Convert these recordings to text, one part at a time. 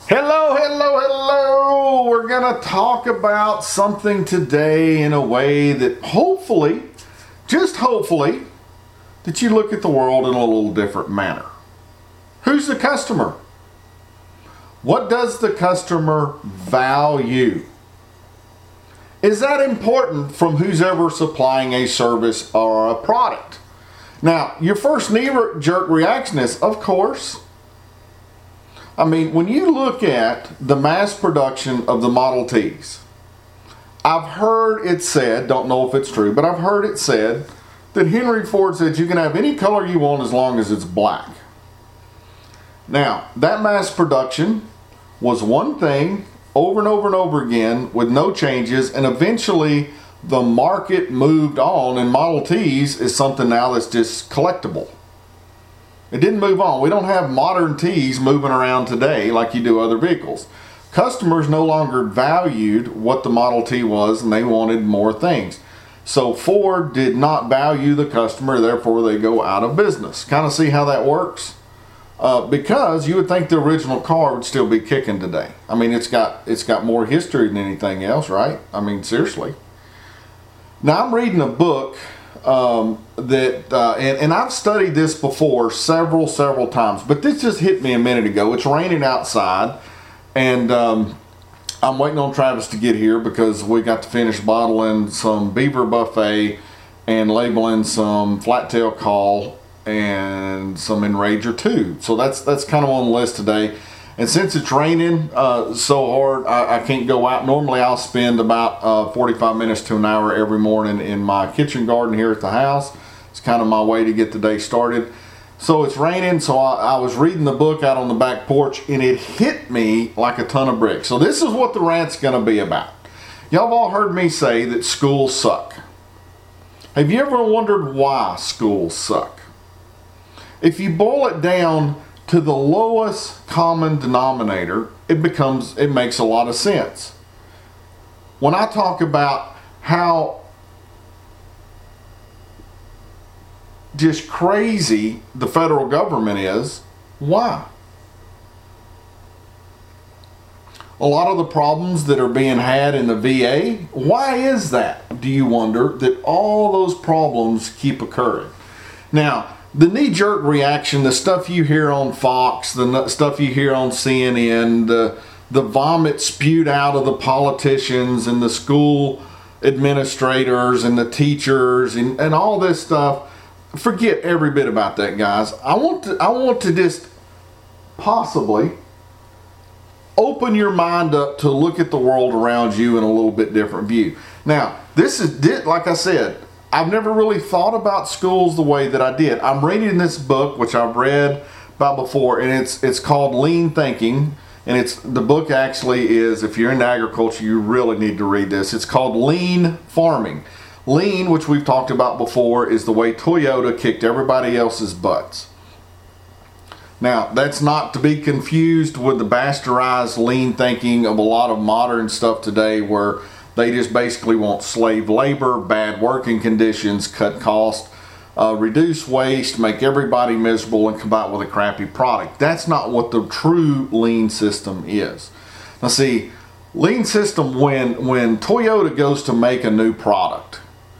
Hello, hello, hello. We're going to talk about something today in a way that hopefully, just hopefully, that you look at the world in a little different manner. Who's the customer? What does the customer value? Is that important from who's ever supplying a service or a product? Now, your first knee-jerk reaction is, of course. I mean, when you look at the mass production of the Model Ts, I've heard it said, don't know if it's true, but I've heard it said that Henry Ford said you can have any color you want as long as it's black. Now, that mass production was one thing over and over and over again with no changes, and eventually the market moved on, and Model Ts is something now that's just collectible. It didn't move on. We don't have modern Ts moving around today like you do other vehicles. Customers no longer valued what the Model T was, and they wanted more things. So Ford did not value the customer, therefore they go out of business. Kind of see how that works? Because you would think the original car would still be kicking today. I mean, it's got more history than anything else, right? I mean, seriously. Now, I'm reading a book and I've studied this before several times, but this just hit me a minute ago. It's raining outside, and I'm waiting on Travis to get here because we got to finish bottling some Beaver Buffet and labeling some Flattail Call and some Enrager 2. So that's kind of on the list today. And since it's raining so hard, I can't go out. Normally I'll spend about 45 minutes to an hour every morning in my kitchen garden here at the house. It's kind of my way to get the day started. So it's raining, so I was reading the book out on the back porch, and it hit me like a ton of bricks. So this is what the rant's going to be about. Y'all have all heard me say that schools suck. Have you ever wondered why schools suck? If you boil it down to the lowest common denominator, it makes a lot of sense. When I talk about how just crazy the federal government is, why? A lot of the problems that are being had in the VA, why is that? Do you wonder that all those problems keep occurring? Now, the knee-jerk reaction, the stuff you hear on Fox, the stuff you hear on CNN, the vomit spewed out of the politicians and the school administrators and the teachers and all this stuff, forget every bit about that, guys. I want to just possibly open your mind up to look at the world around you in a little bit different view. Now, this is, like I said, I've never really thought about schools the way that I did. I'm reading this book, which I've read about before, and it's called Lean Thinking. And the book actually is, if you're into agriculture, you really need to read this. It's called Lean Farming. Lean, which we've talked about before, is the way Toyota kicked everybody else's butts. Now, that's not to be confused with the bastardized lean thinking of a lot of modern stuff today, where they just basically want slave labor, bad working conditions, cut costs, reduce waste, make everybody miserable, and come out with a crappy product. That's not what the true lean system is. Now see, lean system, when Toyota goes to make a new product,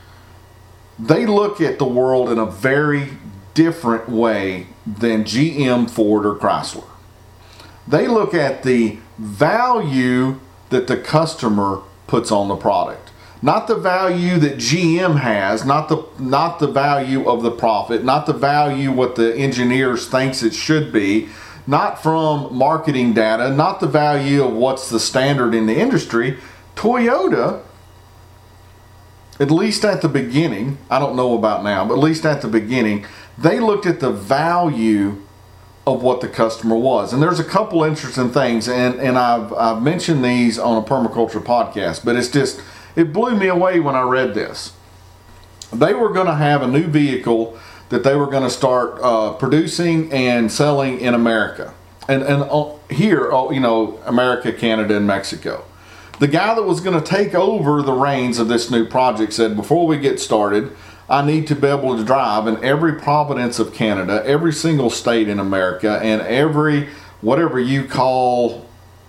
they look at the world in a very different way than GM, Ford, or Chrysler. They look at the value that the customer puts on the product, not the value that GM has, not the value of the profit, not the value what the engineers thinks it should be, not from marketing data, not the value of what's the standard in the industry. Toyota, at least at the beginning, I don't know about now, but at least at the beginning, they looked at the value of what the customer was. And there's a couple interesting things, and I've mentioned these on a permaculture podcast, but it blew me away when I read this. They were going to have a new vehicle that they were going to start producing and selling in America. And here, America, Canada, and Mexico. The guy that was going to take over the reins of this new project said, before we get started, I need to be able to drive in every province of Canada, every single state in America, and every, whatever you call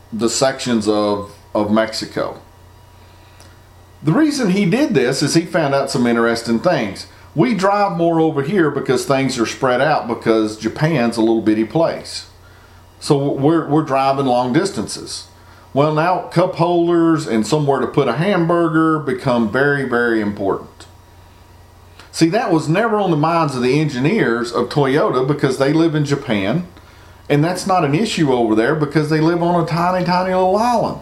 the sections of Mexico. The reason he did this is he found out some interesting things. We drive more over here because things are spread out, because Japan's a little bitty place. So we're driving long distances. Well, now cup holders and somewhere to put a hamburger become very, very important. See, that was never on the minds of the engineers of Toyota, because they live in Japan, and that's not an issue over there because they live on a tiny, tiny little island.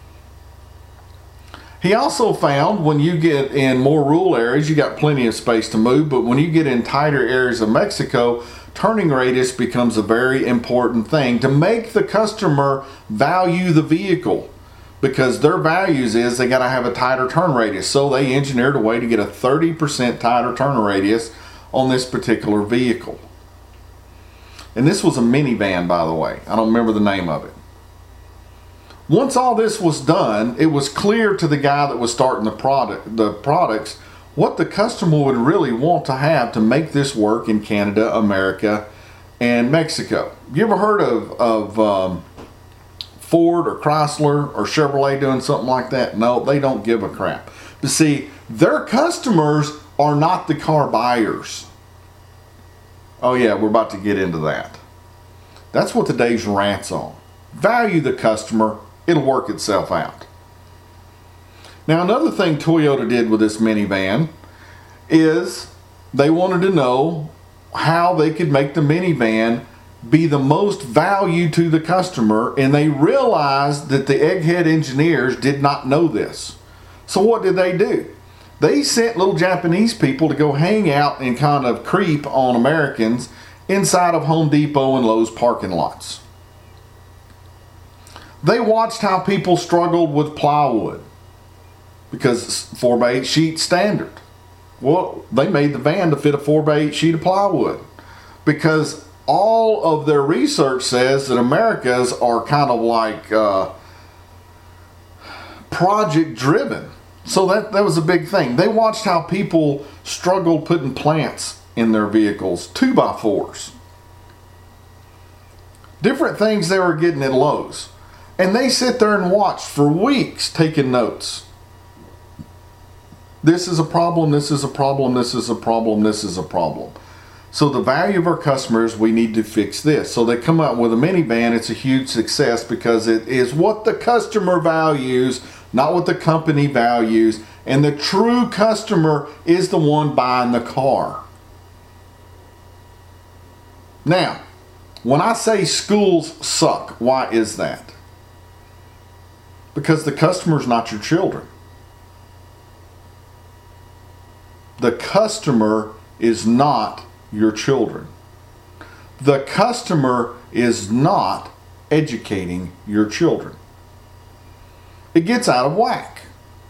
He also found when you get in more rural areas, you got plenty of space to move, but when you get in tighter areas of Mexico, turning radius becomes a very important thing to make the customer value the vehicle, because their values is they got to have a tighter turn radius. So they engineered a way to get a 30% tighter turn radius on this particular vehicle. And this was a minivan, by the way. I don't remember the name of it. Once all this was done, it was clear to the guy that was starting the products what the customer would really want to have to make this work in Canada, America, and Mexico. You ever heard of Ford or Chrysler or Chevrolet doing something like that? No, they don't give a crap. But see, their customers are not the car buyers. Oh yeah, we're about to get into that. That's what today's rant's on. Value the customer. It'll work itself out. Now, another thing Toyota did with this minivan is they wanted to know how they could make the minivan be the most value to the customer, and they realized that the egghead engineers did not know this. So what did they do? They sent little Japanese people to go hang out and kind of creep on Americans inside of Home Depot and Lowe's parking lots. They watched how people struggled with plywood, because 4x8 sheet standard. Well, they made the van to fit a 4x8 sheet of plywood, because all of their research says that Americas are kind of like project driven. So that was a big thing. They watched how people struggled putting plants in their vehicles, 2x4s. Different things they were getting at Lowe's. And they sit there and watch for weeks taking notes. This is a problem, this is a problem, this is a problem, this is a problem. So the value of our customers, we need to fix this. So they come out with a minivan. It's a huge success because it is what the customer values, not what the company values. And the true customer is the one buying the car. Now, when I say schools suck, why is that? Because the customer's not your children. The customer is not your children. The customer is not educating your children. It gets out of whack.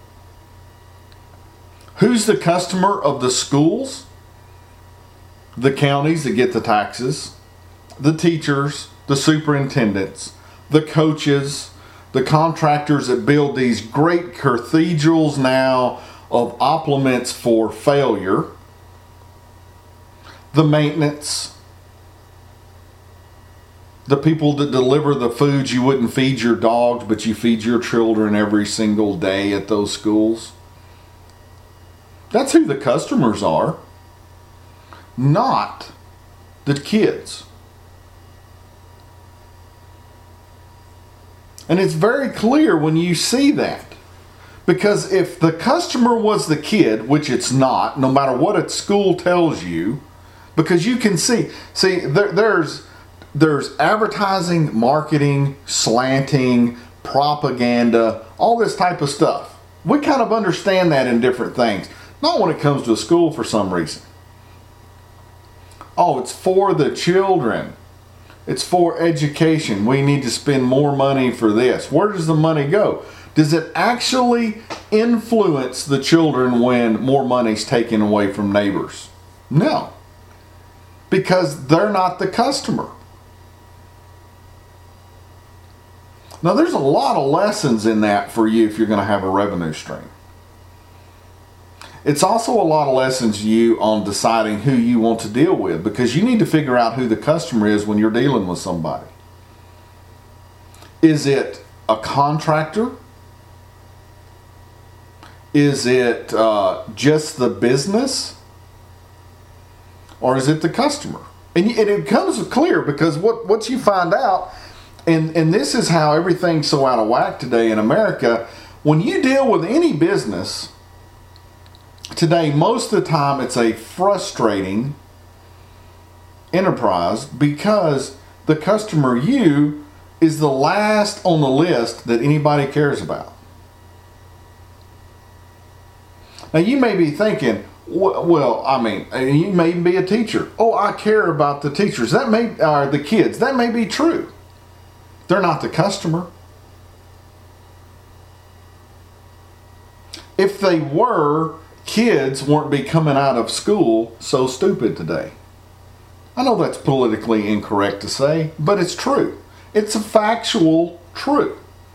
Who's the customer of the schools? The counties that get the taxes, the teachers, the superintendents, the coaches, the contractors that build these great cathedrals now of opulence for failure, the maintenance, the people that deliver the foods you wouldn't feed your dogs, but you feed your children every single day at those schools. That's who the customers are, not the kids. And it's very clear when you see that. Because if the customer was the kid, which it's not, no matter what at school tells you, because you can see there's advertising, marketing, slanting, propaganda, all this type of stuff. We kind of understand that in different things. Not when it comes to a school for some reason. Oh, it's for the children. It's for education. We need to spend more money for this. Where does the money go? Does it actually influence the children when more money's taken away from neighbors? No. Because they're not the customer. Now, there's a lot of lessons in that for you if you're going to have a revenue stream. It's also a lot of lessons you on deciding who you want to deal with, because you need to figure out who the customer is when you're dealing with somebody. Is it a contractor? Is it just the business? Or is it the customer? And it comes clear because what you find out, and this is how everything's so out of whack today in America, when you deal with any business today, most of the time it's a frustrating enterprise because the customer, you, is the last on the list that anybody cares about. Now you may be thinking, well, I mean, you may be a teacher. Oh, I care about the teachers. That may, or the kids. That may be true. They're not the customer. If they were, kids wouldn't be coming out of school so stupid today. I know that's politically incorrect to say, but it's true. It's a factual truth.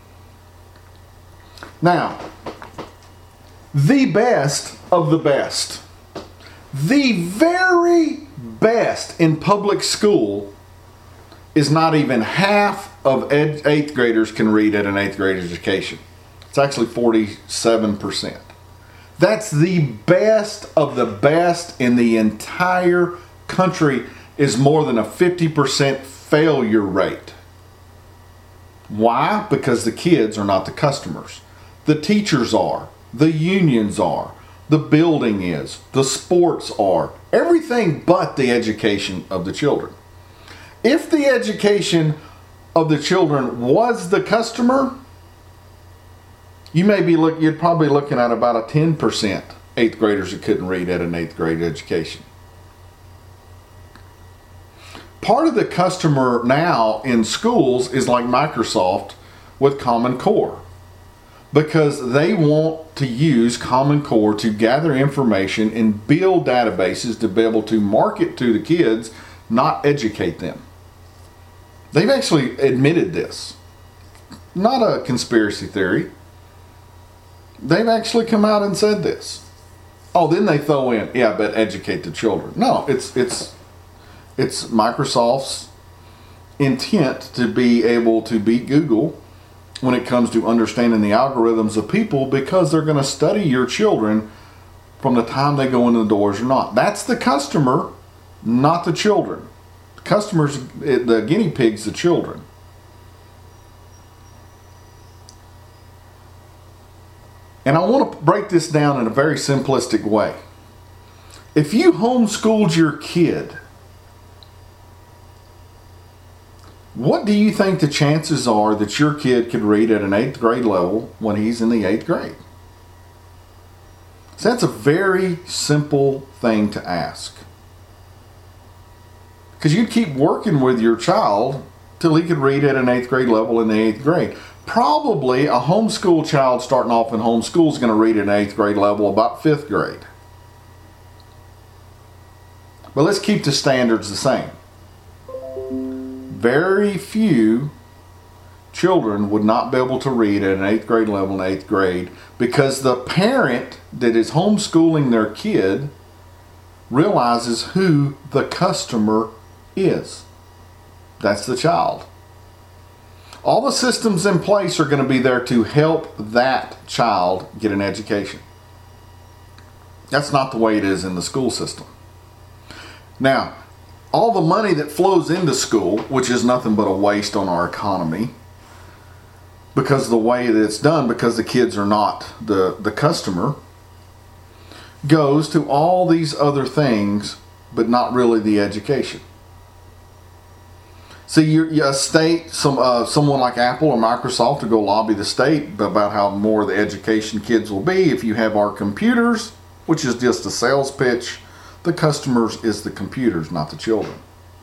Now, the best of the best, the very best in public school is not even half of 8th graders can read at an 8th grade education. It's actually 47%. That's the best of the best in the entire country, is more than a 50% failure rate. Why? Because the kids are not the customers. The teachers are. The unions are. The building is. The sports are. Everything but the education of the children. If the education of the children was the customer, you'd probably looking at about a 10% 8th graders that couldn't read at an 8th grade education. Part of the customer now in schools is like Microsoft with Common Core, because they want to use Common Core to gather information and build databases to be able to market to the kids, not educate them. They've actually admitted this. Not a conspiracy theory. They've actually come out and said this. Oh, then they throw in, yeah, but educate the children. No, it's Microsoft's intent to be able to beat Google when it comes to understanding the algorithms of people, because they're going to study your children from the time they go into the doors or not. That's the customer, not the children. The customers, the guinea pigs, the children. And I want to break this down in a very simplistic way. If you homeschooled your kid, what do you think the chances are that your kid could read at an 8th grade level when he's in the 8th grade? So that's a very simple thing to ask. Because you'd keep working with your child till he could read at an 8th grade level in the 8th grade. Probably a homeschool child starting off in homeschool is going to read at an 8th grade level about 5th grade. But let's keep the standards the same. Very few children would not be able to read at an 8th grade level in 8th grade because the parent that is homeschooling their kid realizes who the customer is. That's the child. All the systems in place are going to be there to help that child get an education. That's not the way it is in the school system. Now, all the money that flows into school, which is nothing but a waste on our economy, because of the way that it's done, because the kids are not the customer, goes to all these other things, but not really the education. See, a state, someone like Apple or Microsoft to go lobby the state about how more the education kids will be. If you have our computers, which is just a sales pitch, the customers is the computers, not the children.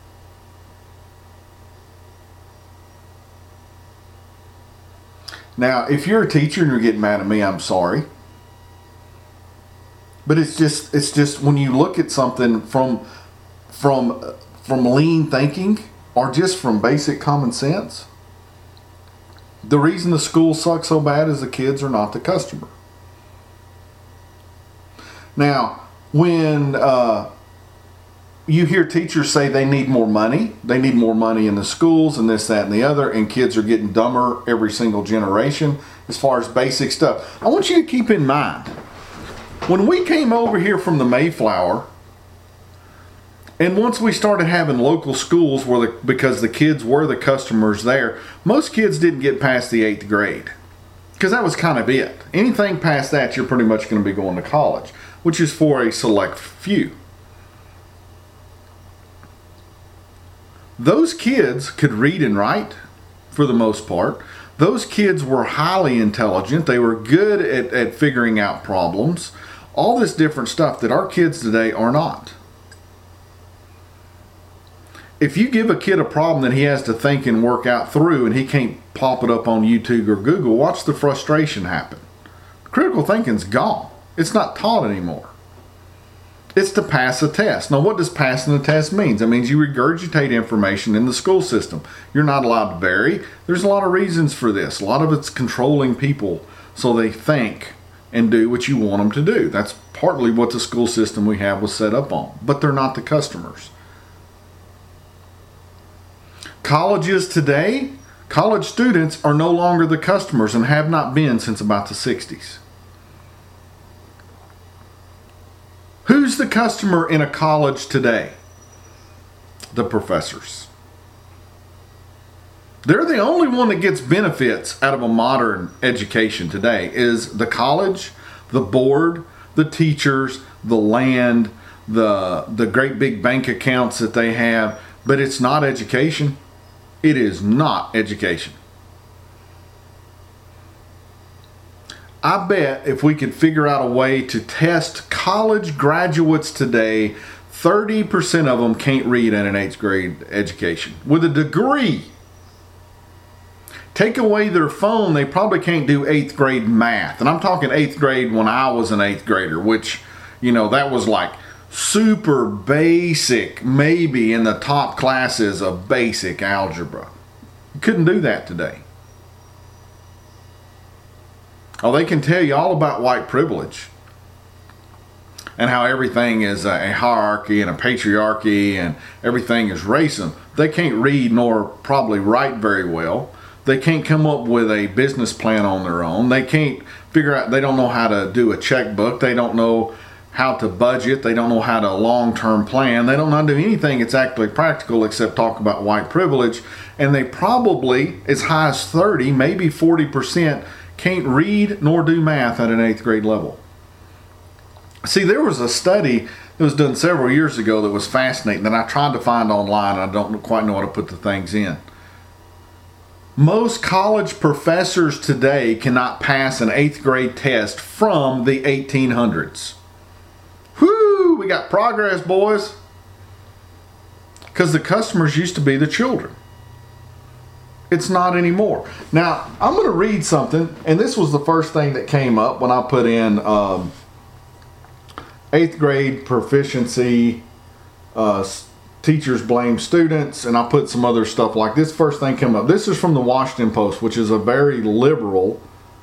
Now, if you're a teacher and you're getting mad at me, I'm sorry. But it's just when you look at something from lean thinking or just from basic common sense, the reason the school sucks so bad is the kids are not the customer. Now, when you hear teachers say they need more money. They need more money in the schools and this, that, and the other. And kids are getting dumber every single generation as far as basic stuff. I want you to keep in mind, when we came over here from the Mayflower, and once we started having local schools because the kids were the customers there, most kids didn't get past the 8th grade. Because that was kind of it. Anything past that, you're pretty much going to be going to college, which is for a select few. Those kids could read and write for the most part. Those kids were highly intelligent. They were good at figuring out problems. All this different stuff that our kids today are not. If you give a kid a problem that he has to think and work out through and he can't pop it up on YouTube or Google, watch the frustration happen. Critical thinking's gone. It's not taught anymore. It's to pass a test. Now, what does passing the test mean? That means you regurgitate information in the school system. You're not allowed to vary. There's a lot of reasons for this. A lot of it's controlling people so they think and do what you want them to do. That's partly what the school system we have was set up on. But they're not the customers. Colleges today, college students are no longer the customers and have not been since about the 60s. Who's the customer in a college today? The professors. They're the only one that gets benefits out of a modern education today is the college, the board, the teachers, the land, the great big bank accounts that they have, but it's not education. It is not education. I bet if we could figure out a way to test college graduates today, 30% of them can't read at an 8th grade education with a degree. Take away their phone, they probably can't do 8th grade math. And I'm talking 8th grade when I was an 8th grader, which, that was like super basic, maybe in the top classes of basic algebra. You couldn't do that today. Oh, they can tell you all about white privilege and how everything is a hierarchy and a patriarchy and everything is racism. They can't read nor probably write very well. They can't come up with a business plan on their own. They can't figure out, they don't know how to do a checkbook. They don't know how to budget. They don't know how to long-term plan. They don't know how to do anything that's actually practical except talk about white privilege. And they probably, as high as 30, maybe 40%, can't read nor do math at an 8th grade level. See, there was a study that was done several years ago that was fascinating that I tried to find online. I don't quite know how to put the things in. Most college professors today cannot pass an 8th grade test from the 1800s. Whoo, we got progress, boys. Because the customers used to be the children. It's not anymore. Now, I'm going to read something, and this was the first thing that came up when I put in 8th grade proficiency, teachers blame students, and I put some other stuff like this. First thing came up. This is from the Washington Post, which is a very liberal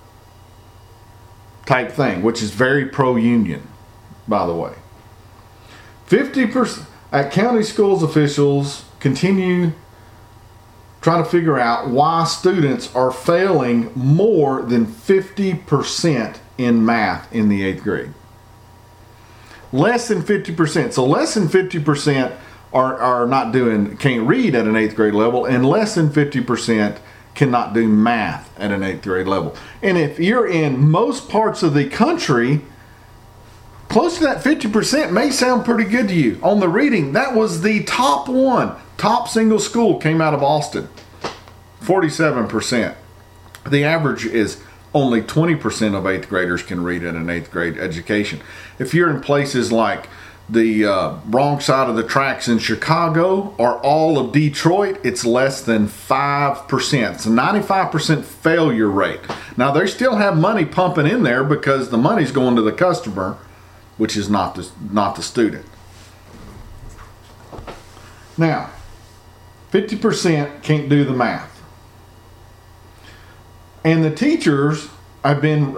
type thing, which is very pro-union, by the way. 50% at county schools officials continue trying to figure out why students are failing more than 50% in math in the 8th grade. Less than 50%. So less than 50% are not can't read at an 8th grade level, and less than 50% cannot do math at an 8th grade level. And if you're in most parts of the country, close to that 50% may sound pretty good to you. On the reading, that was the top one. Top single school came out of Austin, 47%. The average is only 20% of 8th graders can read at an 8th grade education. If you're in places like the wrong side of the tracks in Chicago or all of Detroit, it's less than 5%. It's a 95% failure rate. Now, they still have money pumping in there because the money's going to the customer, which is not the student. Now, 50% can't do the math. And the teachers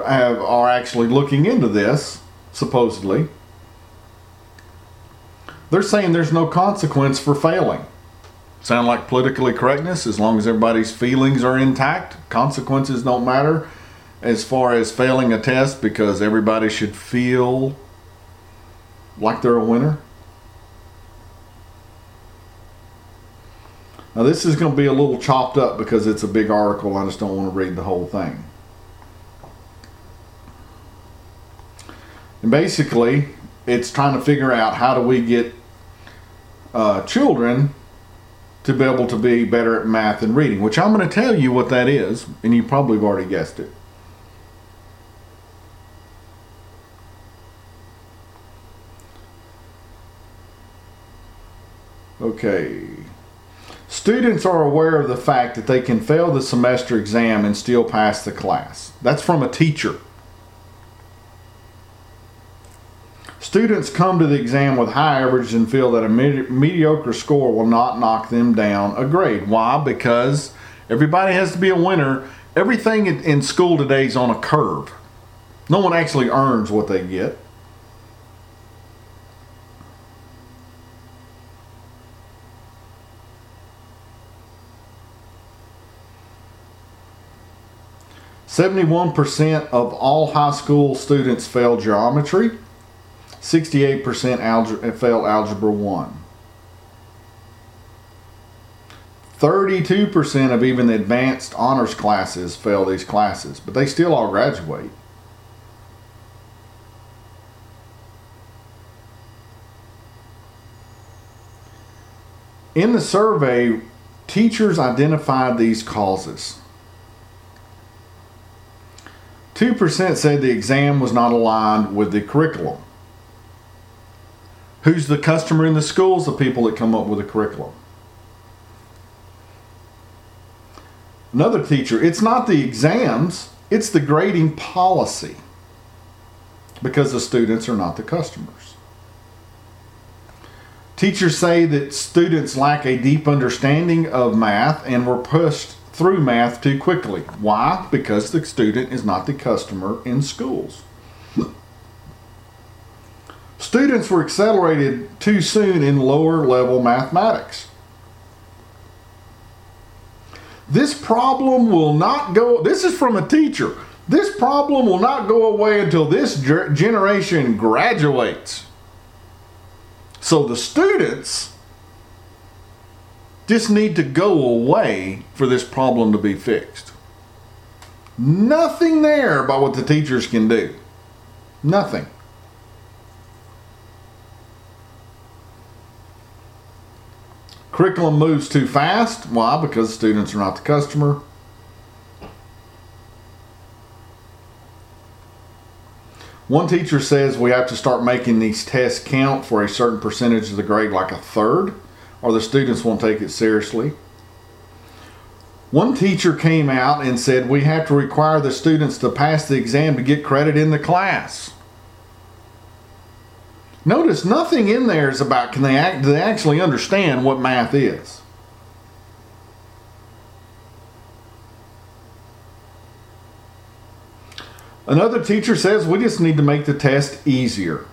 are actually looking into this, supposedly. They're saying there's no consequence for failing. Sound like politically correctness? As long as everybody's feelings are intact, consequences don't matter as far as failing a test, because everybody should feel like they're a winner. Now this is going to be a little chopped up because it's a big article. I just don't want to read the whole thing. And basically, it's trying to figure out how do we get children to be able to be better at math and reading, which I'm going to tell you what that is, and you probably have already guessed it. Okay. Students are aware of the fact that they can fail the semester exam and still pass the class. That's from a teacher. Students come to the exam with high averages and feel that a mediocre score will not knock them down a grade. Why? Because everybody has to be a winner. Everything in school today is on a curve. No one actually earns what they get. "71% of all high school students fail geometry. 68% fail Algebra 1. 32% of even the advanced honors classes fail these classes, but they still all graduate. In the survey, teachers identified these causes. 2% said the exam was not aligned with the curriculum. Who's the customer in the schools? The people that come up with the curriculum. Another teacher, it's not the exams, it's the grading policy, because the students are not the customers. Teachers say that students lack a deep understanding of math and were pushed through math too quickly. Why? Because the student is not the customer in schools. Students were accelerated too soon in lower level mathematics. This problem will not go, this is from a teacher, this problem will not go away until this generation graduates. So the students just need to go away for this problem to be fixed. Nothing there about what the teachers can do. Nothing. Curriculum moves too fast. Why? Because students are not the customer. One teacher says we have to start making these tests count for a certain percentage of the grade, like a third, or the students won't take it seriously. One teacher came out and said we have to require the students to pass the exam to get credit in the class. Notice nothing in there is about do they actually understand what math is. Another teacher says we just need to make the test easier.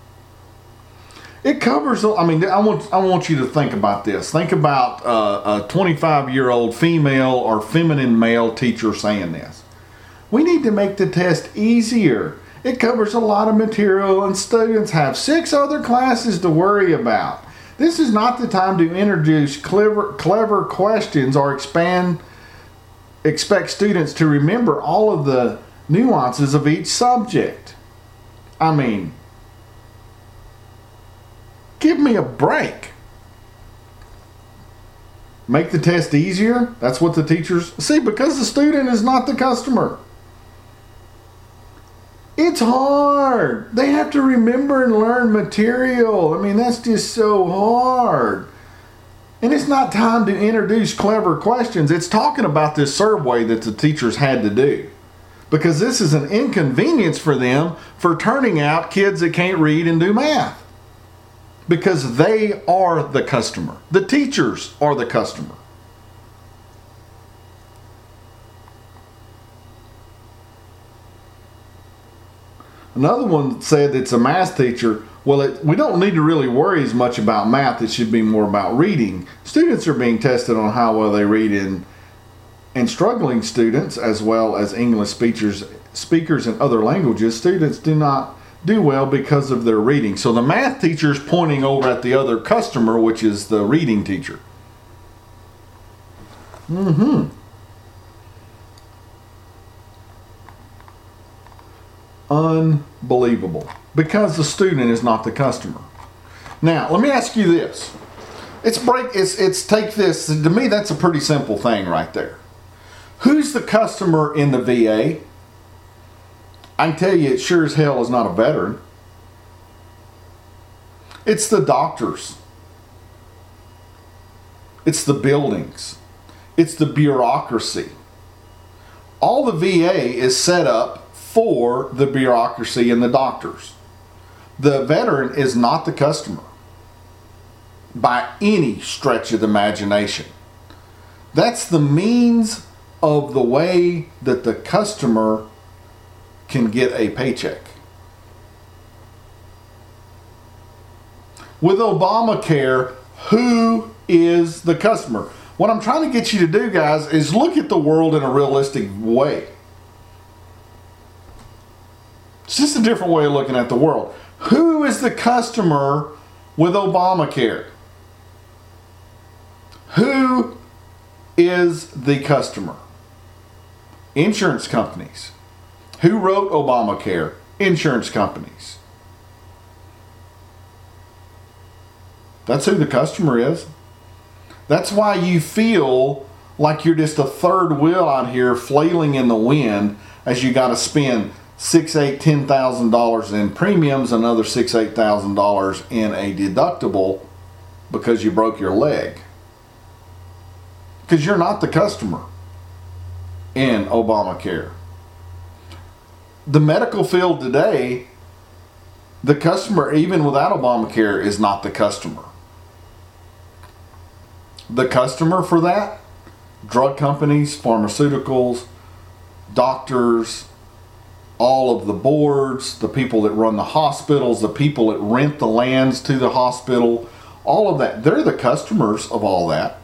It covers, I want you to think about this. Think about a 25-year-old female or feminine male teacher saying this. We need to make the test easier. It covers a lot of material and students have 6 other classes to worry about. This is not the time to introduce clever questions or expect students to remember all of the nuances of each subject. I mean, give me a break. Make the test easier? That's what the teachers see, because the student is not the customer. It's hard. They have to remember and learn material. I mean, that's just so hard. And it's not time to introduce clever questions. It's talking about this survey that the teachers had to do, because this is an inconvenience for them for turning out kids that can't read and do math, because they are the customer. The teachers are the customer. Another one said it's a math teacher. Well, we don't need to really worry as much about math. It should be more about reading. Students are being tested on how well they read and struggling students, as well as English speakers in other languages, students do not do well because of their reading. So the math teacher is pointing over at the other customer, which is the reading teacher. Unbelievable. Because the student is not the customer. Now, let me ask you this. It's take this. To me, that's a pretty simple thing right there. Who's the customer in the VA? I can tell you it sure as hell is not a veteran. It's the doctors. It's the buildings. It's the bureaucracy. All the VA is set up for the bureaucracy and the doctors. The veteran is not the customer by any stretch of the imagination. That's the means of the way that the customer can get a paycheck. With Obamacare, who is the customer? What I'm trying to get you to do, guys, is look at the world in a realistic way. It's just a different way of looking at the world. Who is the customer with Obamacare? Who is the customer? Insurance companies. Who wrote Obamacare? Insurance companies. That's who the customer is. That's why you feel like you're just a third wheel out here flailing in the wind as you got to spend $6,000, $8,000, $10,000 in premiums, another $6,000, $8,000 in a deductible because you broke your leg. Because you're not the customer in Obamacare. The medical field today, the customer, even without Obamacare, is not the customer. The customer for that, drug companies, pharmaceuticals, doctors, all of the boards, the people that run the hospitals, the people that rent the lands to the hospital, all of that. They're the customers of all that.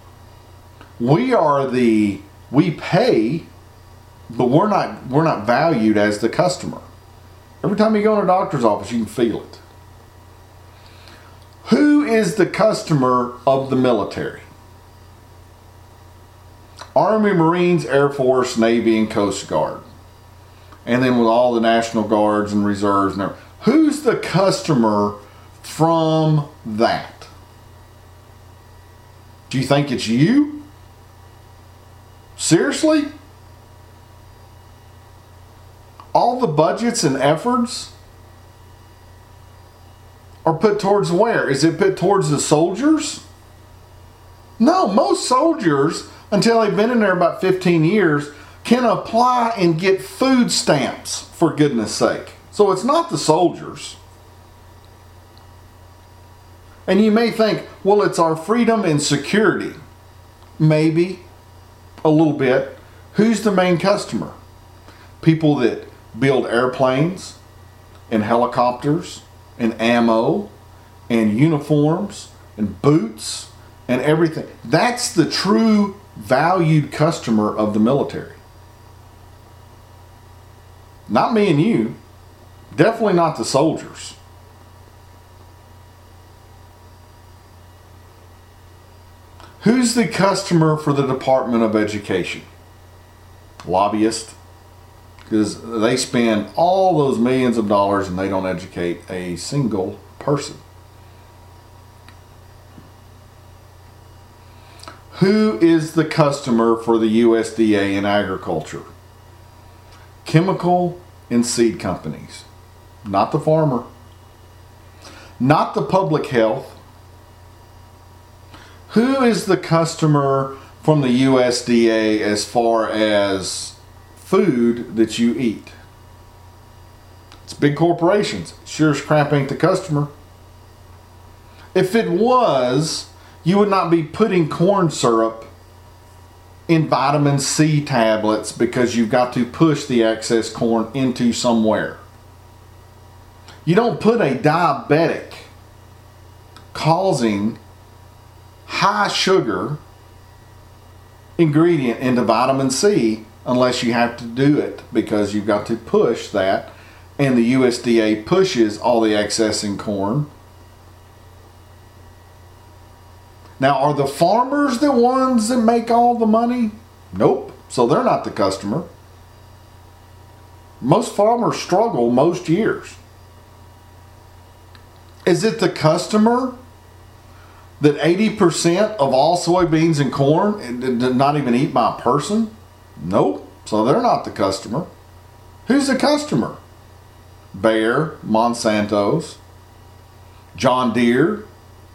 We pay, but we're not valued as the customer. Every time you go in a doctor's office, you can feel it. Who is the customer of the military? Army, Marines, Air Force, Navy, and Coast Guard. And then with all the National Guards and Reserves and everything. Who's the customer from that? Do you think it's you? Seriously? All the budgets and efforts are put towards where? Is it put towards the soldiers? No, most soldiers, until they've been in there about 15 years, can apply and get food stamps, for goodness sake. So it's not the soldiers. And you may think, well, it's our freedom and security. Maybe, a little bit. Who's the main customer? People that build airplanes and helicopters and ammo and uniforms and boots and everything. That's the true valued customer of the military. Not me and you. Definitely not the soldiers. Who's the customer for the Department of Education? Lobbyists. Because they spend all those millions of dollars and they don't educate a single person. Who is the customer for the USDA in agriculture? Chemical and seed companies. Not the farmer. Not the public health. Who is the customer from the USDA as far as food that you eat? It's big corporations. Sure as crap ain't the customer. If it was, you would not be putting corn syrup in vitamin C tablets because you've got to push the excess corn into somewhere. You don't put a diabetic causing high sugar ingredient into vitamin C unless you have to do it because you've got to push that, and the USDA pushes all the excess in corn. Now, are the farmers the ones that make all the money? Nope. So they're not the customer. Most farmers struggle most years. Is it the customer that 80% of all soybeans and corn did not even eat by a person? Nope. So they're not the customer. Who's the customer? Bayer, Monsanto's, John Deere,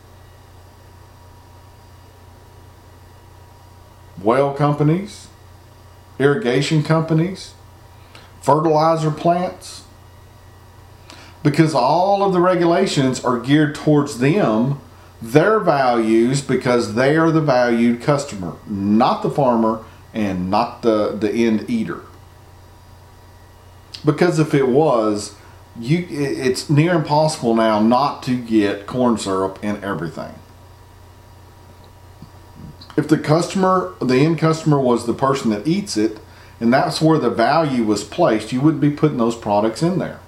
oil companies, irrigation companies, fertilizer plants. Because all of the regulations are geared towards them, their values, because they are the valued customer, not the farmer and not the end eater. Because if it was, it's near impossible now not to get corn syrup in everything. If the customer, the end customer, was the person that eats it, and that's where the value was placed, you wouldn't be putting those products in there.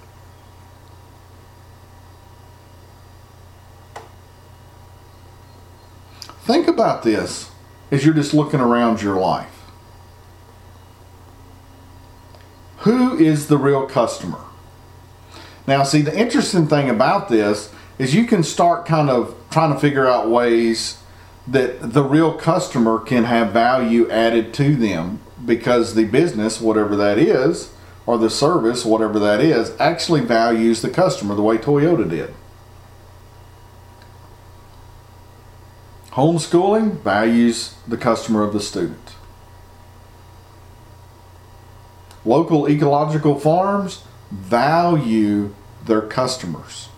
Think about this as you're just looking around your life. Who is the real customer? Now, see, the interesting thing about this is you can start kind of trying to figure out ways that the real customer can have value added to them, because the business, whatever that is, or the service, whatever that is, actually values the customer the way Toyota did. Homeschooling values the customer of the student. Local ecological farms value their customers.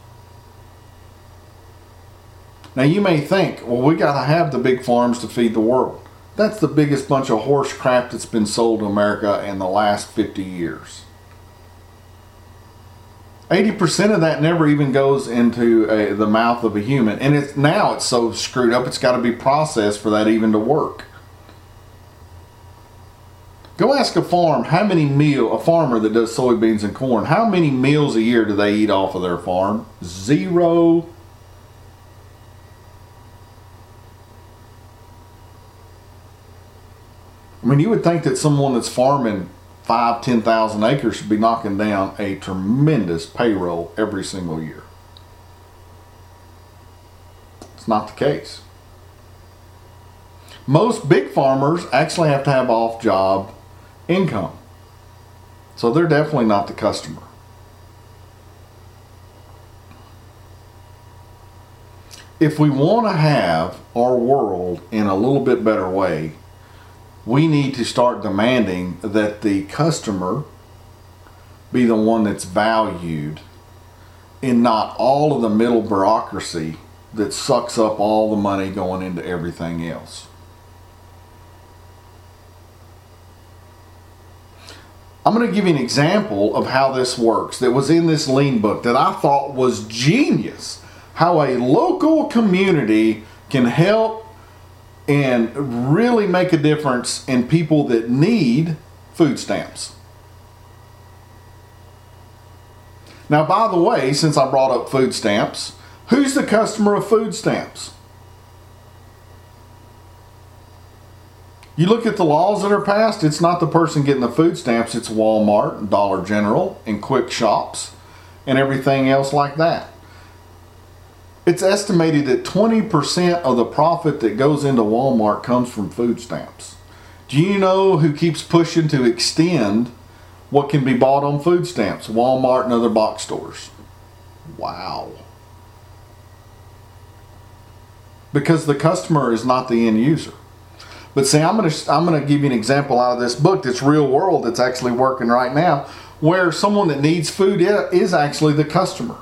Now you may think, well, we got to have the big farms to feed the world. That's the biggest bunch of horse crap that's been sold to America in the last 50 years. 80% of that never even goes into the mouth of a human. And it's so screwed up, it's got to be processed for that even to work. Go ask a farmer that does soybeans and corn, how many meals a year do they eat off of their farm? 0. I mean, you would think that someone that's farming 10,000 acres should be knocking down a tremendous payroll every single year. It's not the case. Most big farmers actually have to have off-job income. So they're definitely not the customer. If we want to have our world in a little bit better way, we need to start demanding that the customer be the one that's valued, and not all of the middle bureaucracy that sucks up all the money going into everything else. I'm going to give you an example of how this works that was in this lean book that I thought was genius. How a local community can help and really make a difference in people that need food stamps. Now, by the way, since I brought up food stamps, who's the customer of food stamps? You look at the laws that are passed, it's not the person getting the food stamps, it's Walmart and Dollar General and Quick Shops and everything else like that. It's estimated that 20% of the profit that goes into Walmart comes from food stamps. Do you know who keeps pushing to extend what can be bought on food stamps? Walmart and other box stores. Wow. Because the customer is not the end user. But see, I'm going to give you an example out of this book that's real world, that's actually working right now, where someone that needs food is actually the customer.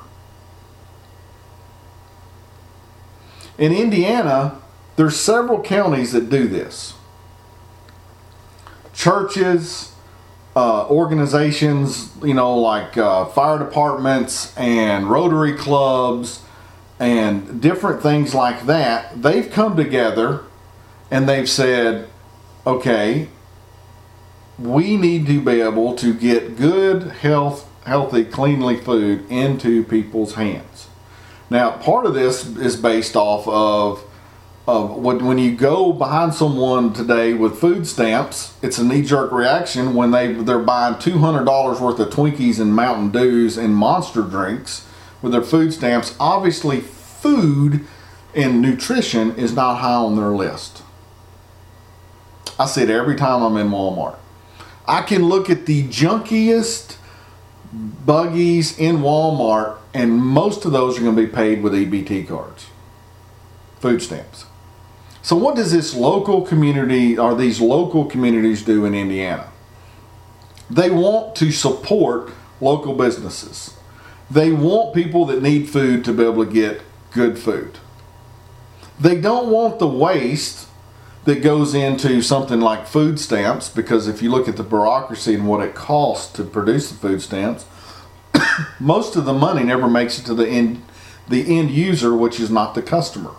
In Indiana, there's several counties that do this. Churches, organizations, like fire departments and Rotary clubs and different things like that, they've come together and they've said, okay, we need to be able to get good, healthy, cleanly food into people's hands. Now, part of this is based off of when you go behind someone today with food stamps, it's a knee-jerk reaction when they're buying $200 worth of Twinkies and Mountain Dews and Monster drinks with their food stamps. Obviously, food and nutrition is not high on their list. I see it every time I'm in Walmart. I can look at the junkiest buggies in Walmart, and most of those are going to be paid with EBT cards, food stamps. So what does this local community, or these local communities, do in Indiana? They want to support local businesses. They want people that need food to be able to get good food. They don't want the waste that goes into something like food stamps, because if you look at the bureaucracy and what it costs to produce the food stamps, most of the money never makes it to the end user, which is not the customer.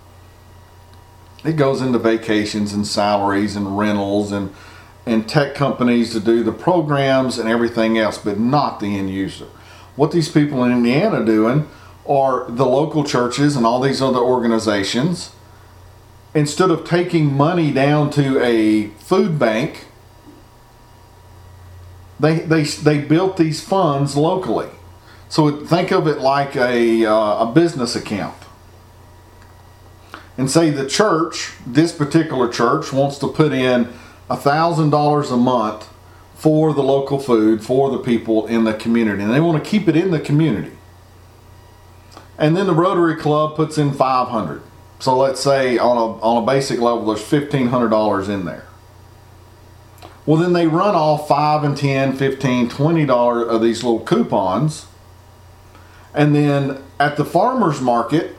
It goes into vacations and salaries and rentals and tech companies to do the programs and everything else, but not the end user. What these people in Indiana are doing, are the local churches and all these other organizations, instead of taking money down to a food bank, they built these funds locally. So think of it like a business account. And say the church, this particular church, wants to put in $1,000 a month for the local food, for the people in the community. And they want to keep it in the community. And then the Rotary Club puts in $500. So let's say on a basic level, there's $1,500 in there. Well, then they run off $5 and $10, $15, $20 of these little coupons. And then at the farmer's market,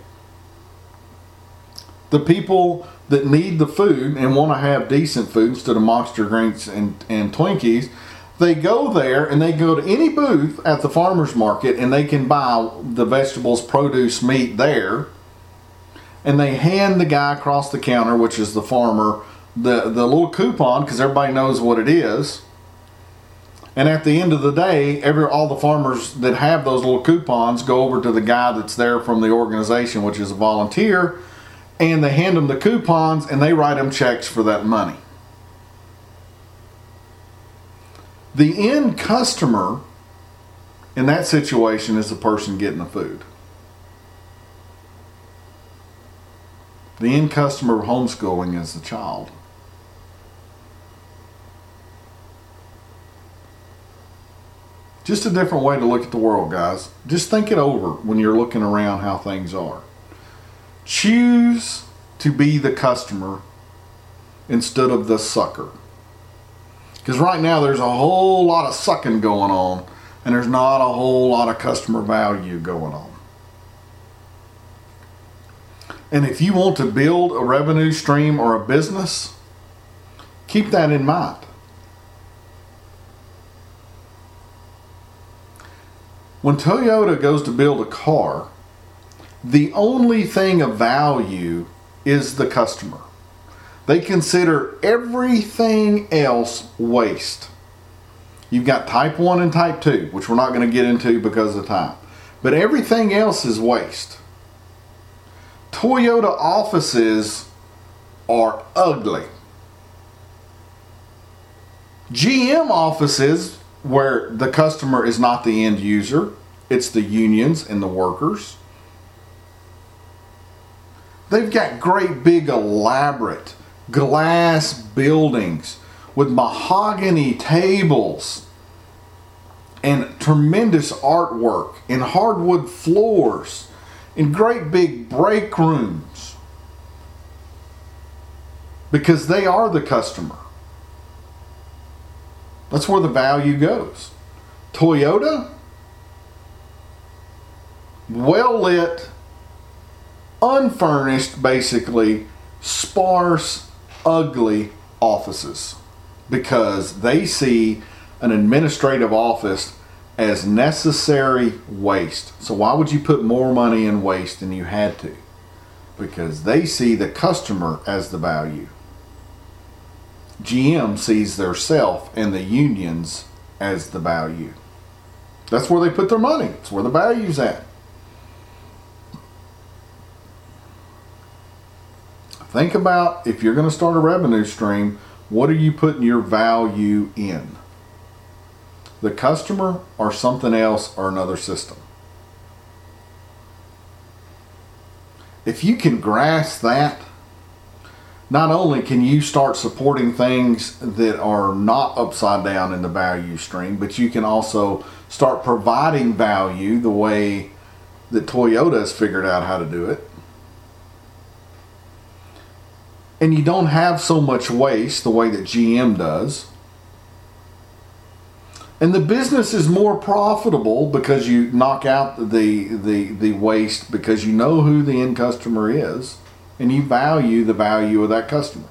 the people that need the food and want to have decent food instead of Monster drinks and Twinkies, they go there and they go to any booth at the farmer's market and they can buy the vegetables, produce, meat there. And they hand the guy across the counter, which is the farmer, the little coupon, because everybody knows what it is. And at the end of the day, all the farmers that have those little coupons go over to the guy that's there from the organization, which is a volunteer, and they hand them the coupons and they write them checks for that money. The end customer in that situation is the person getting the food. The end customer of homeschooling is the child. Just a different way to look at the world, guys. Just think it over when you're looking around how things are. Choose to be the customer instead of the sucker. Because right now there's a whole lot of sucking going on, and there's not a whole lot of customer value going on. And if you want to build a revenue stream or a business, keep that in mind. When Toyota goes to build a car, the only thing of value is the customer. They consider everything else waste. You've got type 1 and type 2, which we're not going to get into because of time. But everything else is waste. Toyota offices are ugly. GM offices, where the customer is not the end user, it's the unions and the workers. They've got great big elaborate glass buildings with mahogany tables and tremendous artwork and hardwood floors and great big break rooms, because they are the customer. That's where the value goes. Toyota, well lit, unfurnished, basically sparse, ugly offices, because they see an administrative office as necessary waste. So why would you put more money in waste than you had to? Because they see the customer as the value. GM sees their self and the unions as the value. That's where they put their money. It's where the value's at. Think about, if you're going to start a revenue stream, what are you putting your value in? The customer or something else or another system? If you can grasp that, not only can you start supporting things that are not upside down in the value stream, but you can also start providing value the way that Toyota has figured out how to do it. And you don't have so much waste the way that GM does. And the business is more profitable because you knock out the waste, because you know who the end customer is and you value the value of that customer.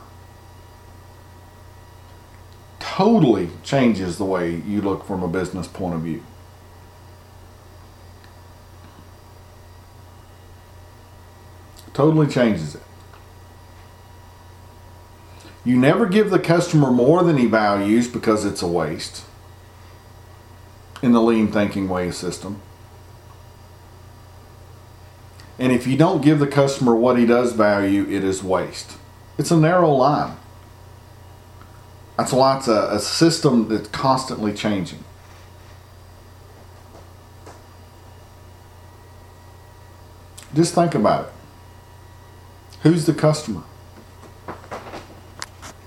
Totally changes the way you look from a business point of view. Totally changes it. You never give the customer more than he values because it's a waste in the lean thinking way system. And if you don't give the customer what he does value, it is waste. It's a narrow line. That's why it's a system that's constantly changing. Just think about it. Who's the customer?